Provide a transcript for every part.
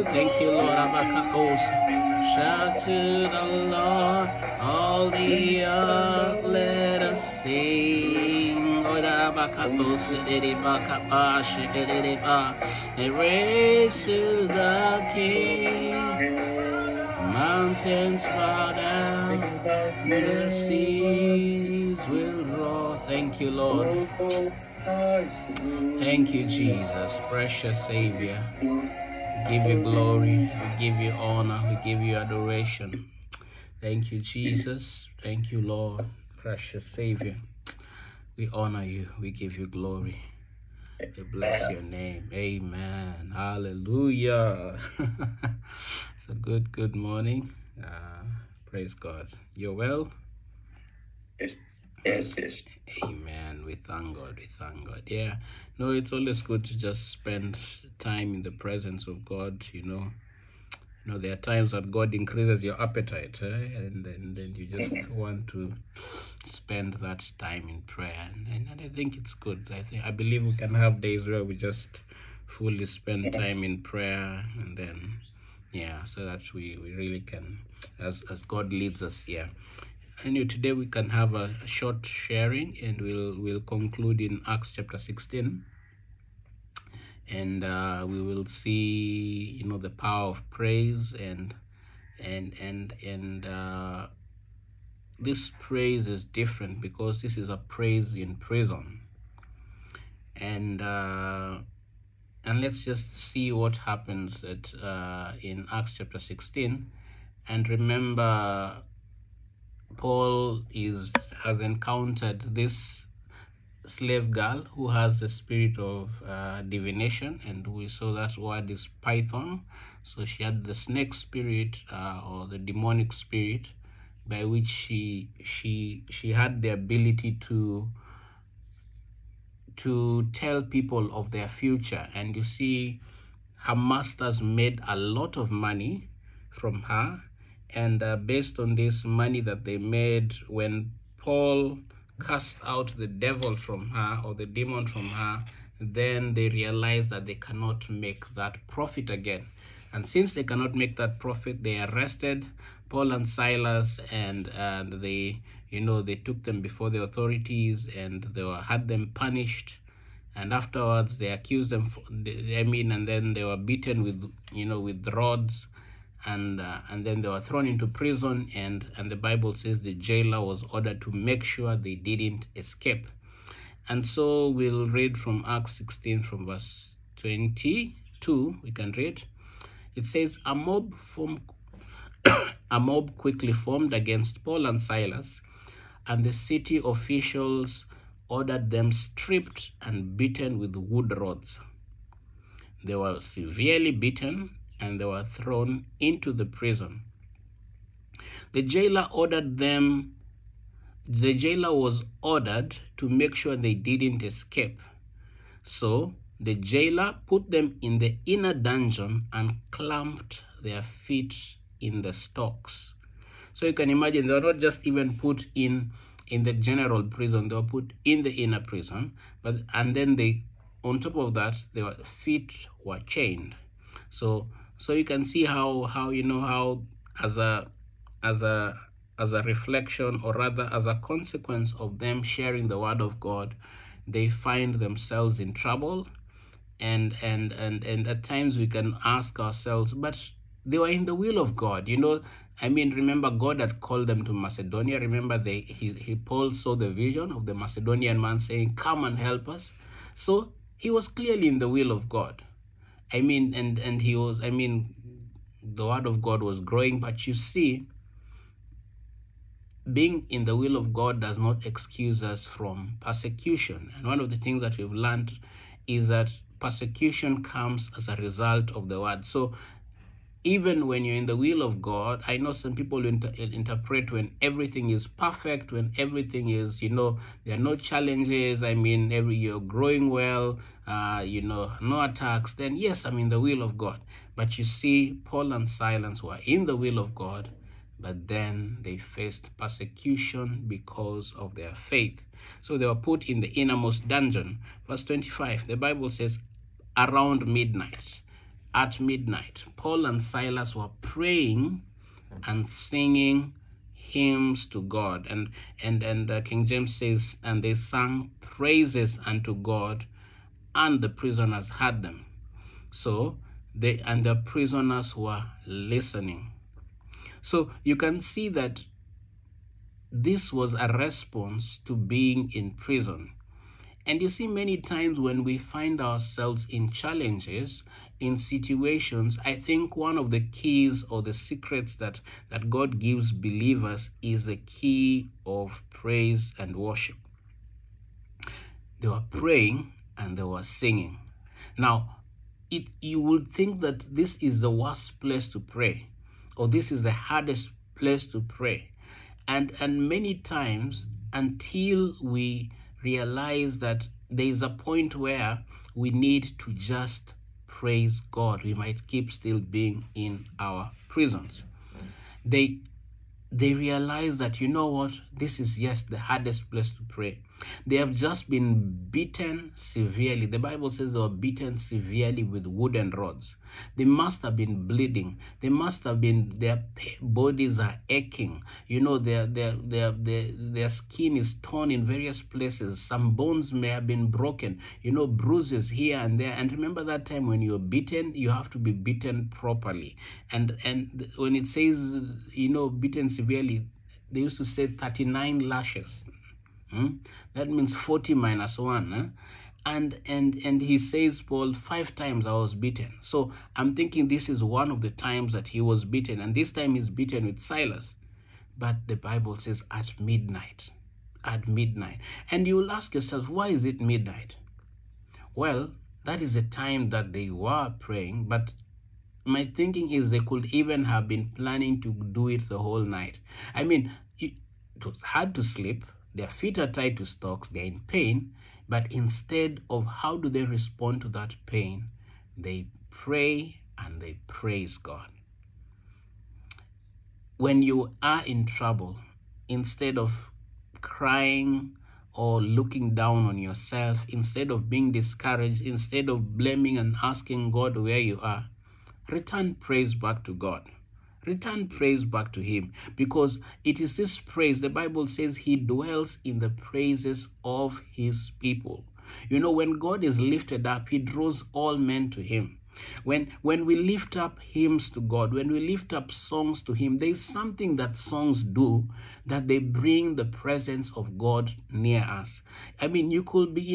Thank you, Lord. Abakabos. Shout to the Lord, all the earth, let us sing. Lord, Abakabos, Edibakaba, Shedidiba. And raise to the King. Mountains bow down, the seas will roar. Thank you, Lord. Thank you, Jesus, precious Savior. We give you glory, we give you honor, we give you adoration. Thank you, Jesus. Thank you, Lord, precious Savior. We honor you, we give you glory. We bless your name. Amen. Hallelujah. So good morning. Praise God. You're well? Yes. Amen. We thank God. We thank God. Yeah. No, it's always good to just spend time in the presence of God. You know, there are times that God increases your appetite, and then you just want to spend that time in prayer, and I think it's good. I believe we can have days where we just fully spend time in prayer, and then so that we really can, as God leads us. Anyway, today we can have a short sharing, and we'll conclude in Acts chapter 16. And we will see, the power of praise, and this praise is different because this is a praise in prison. And let's just see what happens in Acts chapter 16. And remember, Paul has encountered this slave girl who has the spirit of divination, and we saw that word is python. So she had the snake spirit, or the demonic spirit, by which she had the ability to tell people of their future. And you see, her masters made a lot of money from her, and based on this money that they made, when Paul cast out the devil from her, or the demon from her, then they realize that they cannot make that profit again. And since they cannot make that profit, they arrested Paul and Silas, and they took them before the authorities, and had them punished. And afterwards they accused them, and then they were beaten with rods, and then they were thrown into prison, and the Bible says the jailer was ordered to make sure they didn't escape. And so we'll read from Acts 16 from verse 22. We can read. It says, a mob quickly formed against Paul and Silas, and the city officials ordered them stripped and beaten with wood rods. They were severely beaten, and they were thrown into the prison. The jailer was ordered to make sure they didn't escape. So the jailer put them in the inner dungeon and clamped their feet in the stocks. So you can imagine, they were not just even put in the general prison, they were put in the inner prison, and then on top of that, their feet were chained. So you can see how as a reflection, or rather as a consequence of them sharing the word of God, they find themselves in trouble, and at times we can ask ourselves, but they were in the will of God. Remember, God had called them to Macedonia. Remember, Paul saw the vision of the Macedonian man saying, come and help us. So he was clearly in the will of God. And he was, the word of God was growing. But you see, being in the will of God does not excuse us from persecution. And one of the things that we've learned is that persecution comes as a result of the word. So even when you're in the will of God, I know some people interpret when everything is perfect, when everything is, there are no challenges, you're growing well, no attacks, then yes, I'm in the will of God. But you see, Paul and Silas were in the will of God, but then they faced persecution because of their faith. So they were put in the innermost dungeon. Verse 25, the Bible says, around midnight. at midnight, Paul and Silas were praying and singing hymns to God. And King James says, and they sang praises unto God, and the prisoners heard them. So the prisoners were listening. So you can see that this was a response to being in prison. And you see, many times when we find ourselves in challenges, in situations, I think one of the keys or the secrets that God gives believers is the key of praise and worship. They were praying and they were singing. Now, you would think that this is the worst place to pray, or this is the hardest place to pray. And many times, until we realize that there is a point where we need to just praise God, we might keep still being in our prisons. They realize that, you know what, this is, yes, the hardest place to pray. They have just been beaten severely. The Bible says they were beaten severely with wooden rods. They must have been bleeding. They must have been, their bodies are aching. You know, their skin is torn in various places. Some bones may have been broken. You know, bruises here and there. And remember that time when you're beaten, you have to be beaten properly. And when it says, you know, beaten severely, they used to say 39 lashes. That means 40 minus 1. And he says, Paul, 5 times I was beaten. So I'm thinking this is one of the times that he was beaten. And this time he's beaten with Silas. But the Bible says at midnight. At midnight. And you will ask yourself, why is it midnight? Well, that is the time that they were praying. But my thinking is they could even have been planning to do it the whole night. I mean, it was hard to sleep. Their feet are tied to stocks, they're in pain, but instead of how do they respond to that pain, they pray and they praise God. When you are in trouble, instead of crying or looking down on yourself, instead of being discouraged, instead of blaming and asking God where you are, return praise back to God. Return praise back to him, because it is this praise, the Bible says he dwells in the praises of his people. You know, when God is lifted up, he draws all men to him. When we lift up hymns to God, when we lift up songs to him, there is something that songs do, that they bring the presence of God near us. I mean, you could be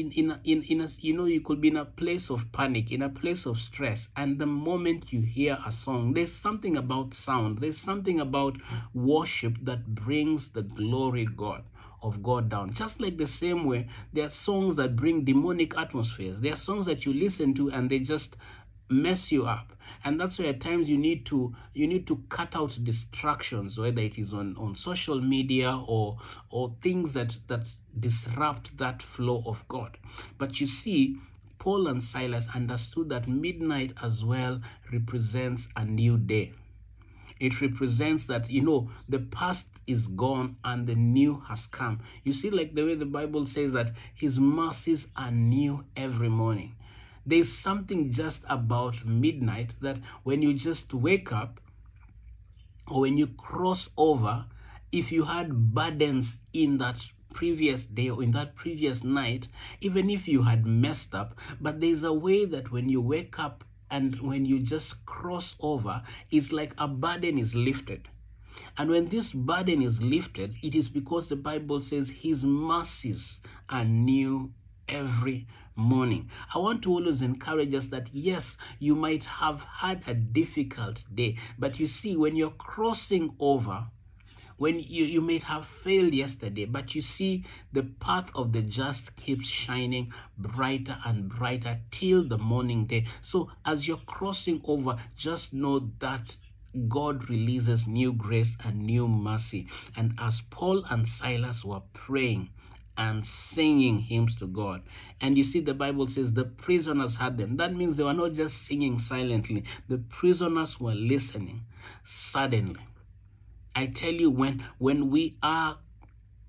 you could be in a place of panic, in a place of stress, and the moment you hear a song, there's something about sound, there's something about worship that brings the glory of God down. Just like the same way, there are songs that bring demonic atmospheres. There are songs that you listen to and they just mess you up. And that's why at times you need to cut out distractions, whether it is on social media or things that disrupt that flow of God. But you see, Paul and Silas understood that midnight as well represents a new day. It represents that, you know, the past is gone and the new has come. You see, like the way the Bible says that his mercies are new every morning. There's something just about midnight that when you just wake up or when you cross over, if you had burdens in that previous day or in that previous night, even if you had messed up, but there's a way that when you wake up and when you just cross over, it's like a burden is lifted. And when this burden is lifted, it is because the Bible says his mercies are new every morning. I want to always encourage us that, yes, you might have had a difficult day, but you see, when you're crossing over, when you may have failed yesterday, but you see the path of the just keeps shining brighter and brighter till the morning day. So as you're crossing over, just know that God releases new grace and new mercy. And as Paul and Silas were praying and singing hymns to God, and you see the Bible says the prisoners heard them. That means they were not just singing silently. The prisoners were listening. Suddenly, I tell you, when we are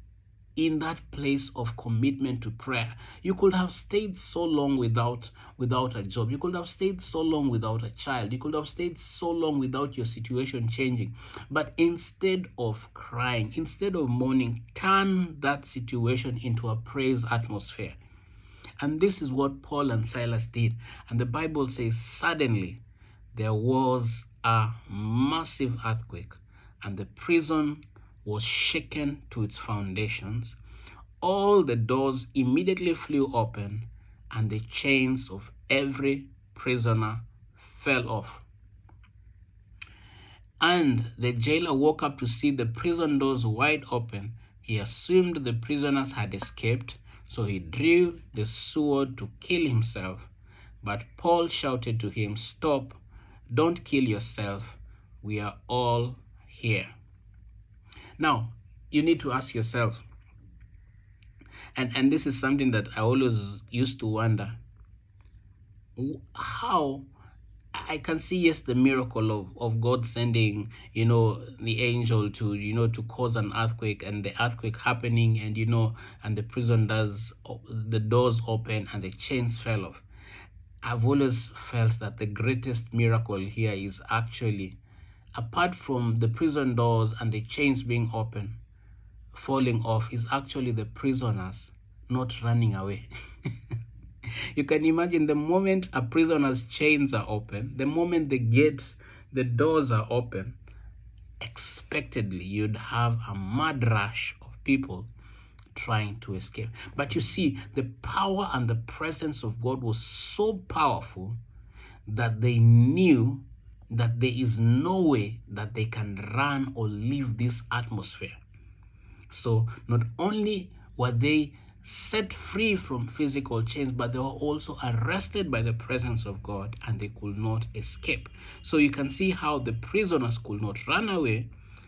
in that place of commitment to prayer. You could have stayed so long without a job. You could have stayed so long without a child. You could have stayed so long without your situation changing. But instead of crying, instead of mourning, turn that situation into a praise atmosphere. And this is what Paul and Silas did. And the Bible says, suddenly there was a massive earthquake, and the prison was shaken to its foundations. All the doors immediately flew open, and the chains of every prisoner fell off. And the jailer woke up to see the prison doors wide open. He assumed the prisoners had escaped, so he drew the sword to kill himself. But Paul shouted to him, "Stop, don't kill yourself. We are all here." Now, you need to ask yourself, and this is something that I always used to wonder, how I can see, yes, the miracle of God sending, the angel to, to cause an earthquake, and the earthquake happening, and, and the prison the doors open and the chains fell off. I've always felt that the greatest miracle here is actually, apart from the prison doors and the chains being open, falling off, is actually the prisoners not running away. You can imagine, the moment a prisoner's chains are open, the moment the doors are open, expectedly you'd have a mad rush of people trying to escape. But you see, the power and the presence of God was so powerful that they knew that there is no way that they can run or leave this atmosphere. So not only were they set free from physical chains, but they were also arrested by the presence of God, and they could not escape. So you can see how the prisoners could not run away,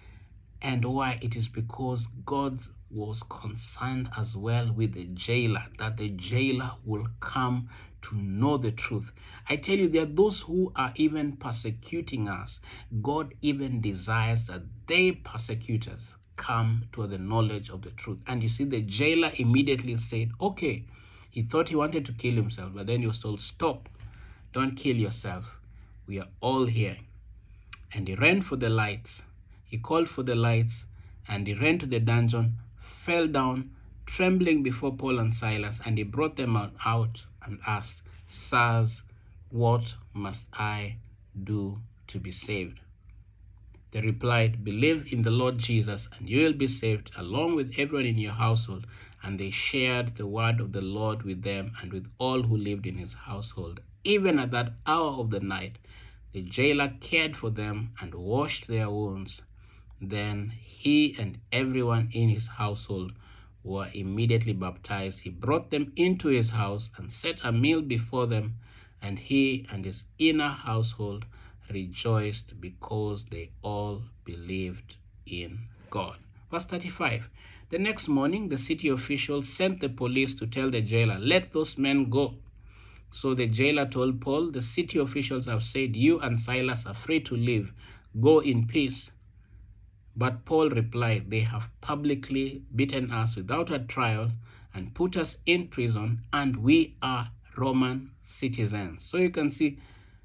and why. It is because God was concerned as well with the jailer, that the jailer will come to know the truth. I tell you, there are those who are even persecuting us. God even desires that they, persecutors, come to the knowledge of the truth. And you see, the jailer immediately said, okay, he thought he wanted to kill himself, but then he was told, stop, don't kill yourself. We are all here. And he ran for the lights. He called for the lights, and he ran to the dungeon, fell down, trembling before Paul and Silas, and he brought them out and asked, "Sirs, what must I do to be saved?" They replied, "Believe in the Lord Jesus, and you will be saved, along with everyone in your household." And they shared the word of the Lord with them and with all who lived in his household. Even at that hour of the night, the jailer cared for them and washed their wounds. Then he and everyone in his household were immediately baptized. He brought them into his house and set a meal before them, and he and his inner household rejoiced because they all believed in God. Verse 35. The next morning, the city officials sent the police to tell the jailer, "Let those men go." So the jailer told Paul, "The city officials have said you and Silas are free to leave. Go in peace." But Paul replied, "They have publicly beaten us without a trial and put us in prison, and we are Roman citizens." So you can see,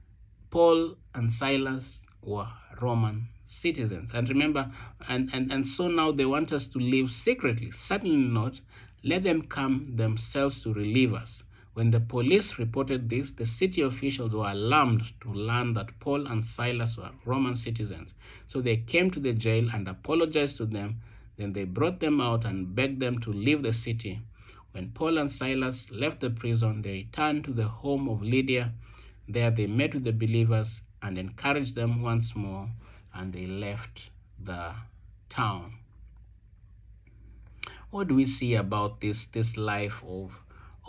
Paul and Silas were Roman citizens. And remember, and so now they want us to live secretly. Certainly not. Let them come themselves to relieve us. When the police reported this, the city officials were alarmed to learn that Paul and Silas were Roman citizens. So they came to the jail and apologized to them. Then they brought them out and begged them to leave the city. When Paul and Silas left the prison, they returned to the home of Lydia. There they met with the believers and encouraged them once more, and they left the town. What do we see about this life of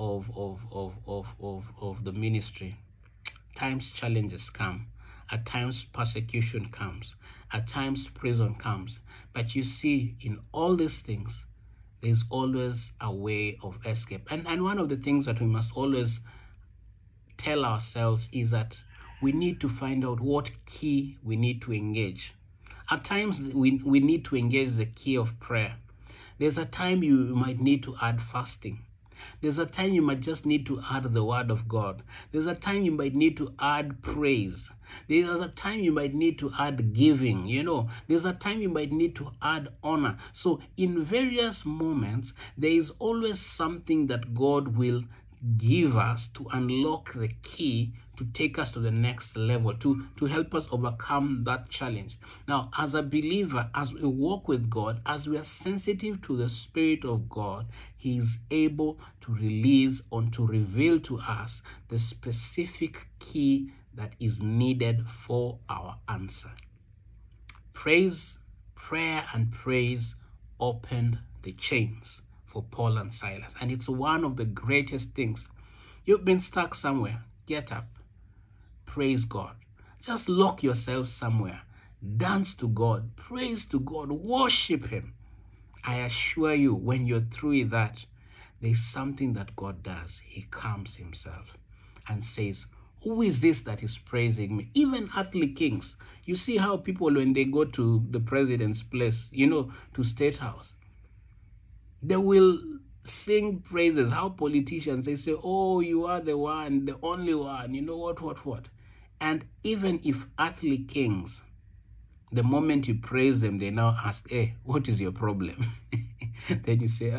the ministry? At times challenges come, at times persecution comes, at times prison comes. But you see, in all these things, there's always a way of escape. And one of the things that we must always tell ourselves is that we need to find out what key we need to engage. At times we need to engage the key of prayer. There's a time you might need to add fasting. There's a time you might just need to add the word of God. There's a time you might need to add praise. There's a time you might need to add giving, There's a time you might need to add honor. So in various moments, there is always something that God will give us to unlock the key to take us to the next level, to help us overcome that challenge. Now, as a believer, as we walk with God, as we are sensitive to the Spirit of God, He is able to release or to reveal to us the specific key that is needed for our answer. Praise, prayer, and praise opened the chains for Paul and Silas. And it's one of the greatest things. You've been stuck somewhere. Get up. Praise God. Just lock yourself somewhere. Dance to God. Praise to God. Worship Him. I assure you, when you're through with that, there's something that God does. He calms Himself and says, who is this that is praising me? Even earthly kings. You see how people, when they go to the president's place, to State House, they will sing praises. How politicians, they say, oh, you are the one, the only one, what. And even if earthly kings, the moment you praise them, they now ask, hey, what is your problem? Then you say,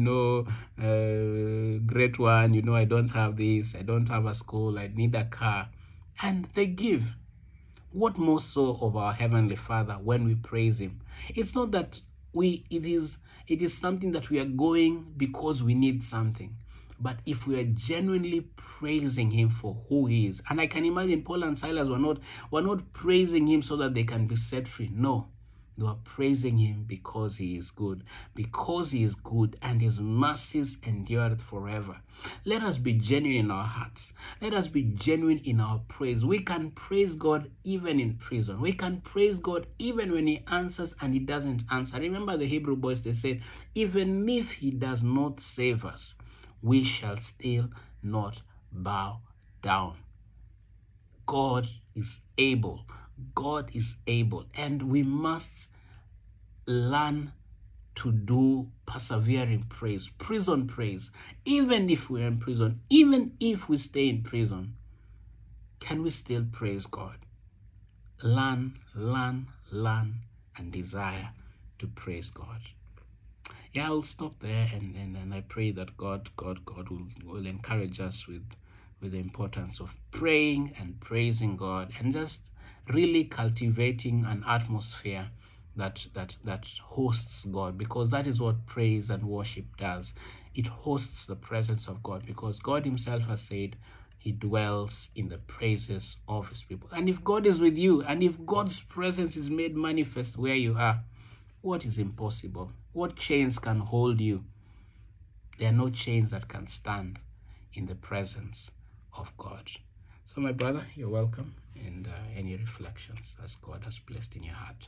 great one, I don't have this, I don't have a school, I need a car. And they give. What more so of our Heavenly Father when we praise Him? It's not that it is something that we are going because we need something. But if we are genuinely praising Him for who He is, and I can imagine Paul and Silas were not praising Him so that they can be set free. No, they were praising Him because He is good. Because He is good and His mercies endureth forever. Let us be genuine in our hearts. Let us be genuine in our praise. We can praise God even in prison. We can praise God even when He answers and He doesn't answer. Remember the Hebrew boys, they said, even if He does not save us, we shall still not bow down. God is able. God is able. And we must learn to do persevering praise, prison praise. Even if we're in prison, even if we stay in prison, can we still praise God? Learn, and desire to praise God. Yeah, I'll stop there, and I pray that God will encourage us with the importance of praying and praising God, and just really cultivating an atmosphere that hosts God, because that is what praise and worship does. It hosts the presence of God, because God Himself has said He dwells in the praises of His people. And if God is with you, and if God's presence is made manifest where you are, what is impossible? What chains can hold you? There are no chains that can stand in the presence of God. So my brother, you're welcome. And any reflections as God has placed in your heart.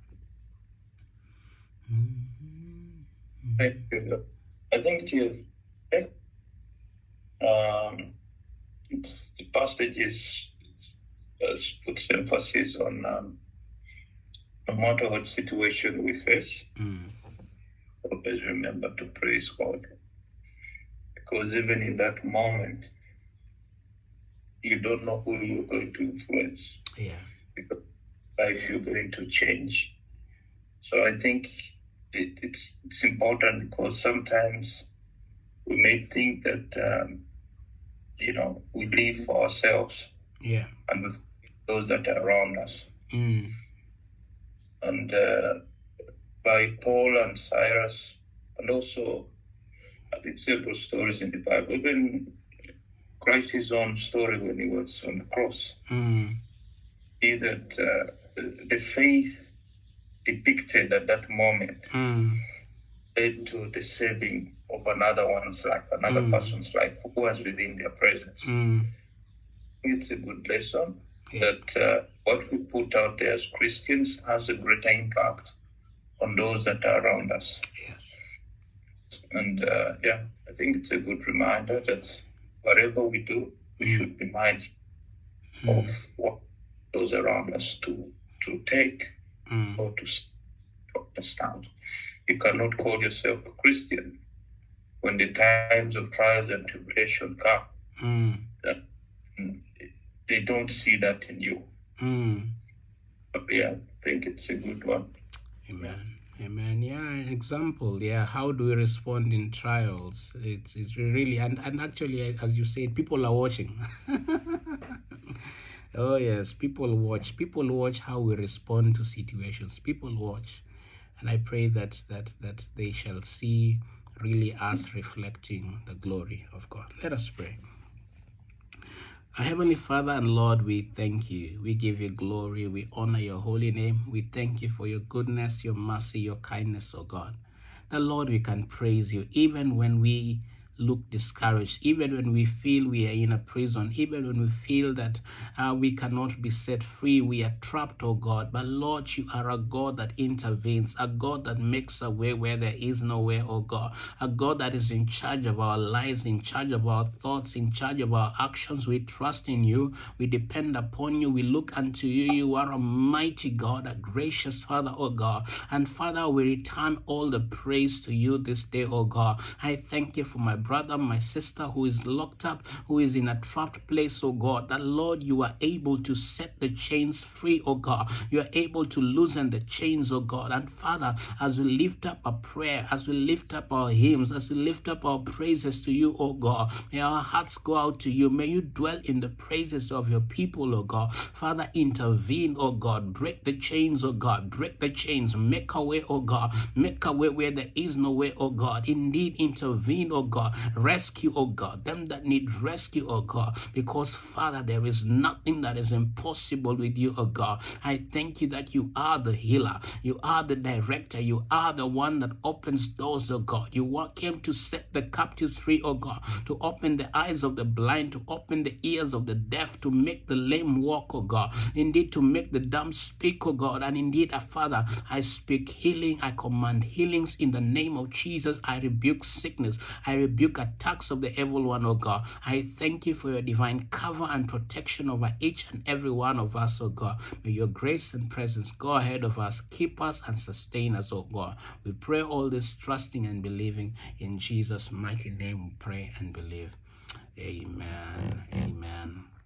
Thank you. I think the passage puts emphasis on no matter what situation we face, always remember to praise God. Because even in that moment, you don't know who you're going to influence. Yeah. Because life you're going to change. So I think it's important, because sometimes we may think that, we live for ourselves. Yeah. And with those that are around us. And by Paul and Cyrus, and also I think several stories in the Bible, even Christ's own story when He was on the cross, see that the faith depicted at that moment led to the saving of another one's life, another person's life who was within their presence. It's a good lesson that what we put out there as Christians has a greater impact on those that are around us. Yes. And I think it's a good reminder that whatever we do, we should be mindful of what those around us to take or to understand. you cannot call yourself a Christian when the times of trials and tribulation come. They don't see that in you. But yeah, I think it's a good one. Amen. Amen. Yeah, an example. Yeah, how do we respond in trials? It's really, and actually, as you said, people are watching. Oh yes, people watch. People watch how we respond to situations. People watch, and I pray that they shall see really us reflecting the glory of God. Let us pray. Our Heavenly Father and Lord, we thank you. We give you glory. We honor your holy name. We thank you for your goodness, your mercy, your kindness, oh God. The Lord, we can praise you even when we look discouraged, even when we feel we are in a prison, even when we feel that we cannot be set free, we are trapped, oh God. But Lord, you are a God that intervenes, a God that makes a way where there is no way, oh God, a God that is in charge of our lives, in charge of our thoughts, in charge of our actions. We trust in you, we depend upon you, we look unto you. You are a mighty God, a gracious Father, oh God. And Father, we return all the praise to you this day, oh God. I thank you for my brother, my sister who is locked up, who is in a trapped place, oh God, that Lord, you are able to set the chains free, oh God. You are able to loosen the chains, oh God. And Father, as we lift up a prayer, as we lift up our hymns, as we lift up our praises to you, oh God, may our hearts go out to you. May you dwell in the praises of your people, oh God. Father, intervene, oh God. Break the chains, oh God. Break the chains. Make a way, oh God. Make a way where there is no way, oh God. Indeed, intervene, oh God. Rescue, oh God, them that need rescue, oh God, because Father, there is nothing that is impossible with you, oh God. I thank you that you are the healer, you are the director, you are the one that opens doors, oh God. You came to set the captives free, oh God, to open the eyes of the blind, to open the ears of the deaf, to make the lame walk, oh God, indeed to make the dumb speak, oh God. And indeed, Father, I speak healing, I command healings in the name of Jesus. I rebuke sickness, I rebuke attacks of the evil one, oh God. I thank you for your divine cover and protection over each and every one of us, oh God. May your grace and presence go ahead of us, keep us and sustain us, oh God. We pray all this trusting and believing in Jesus' mighty name. We pray and believe. Amen. Amen.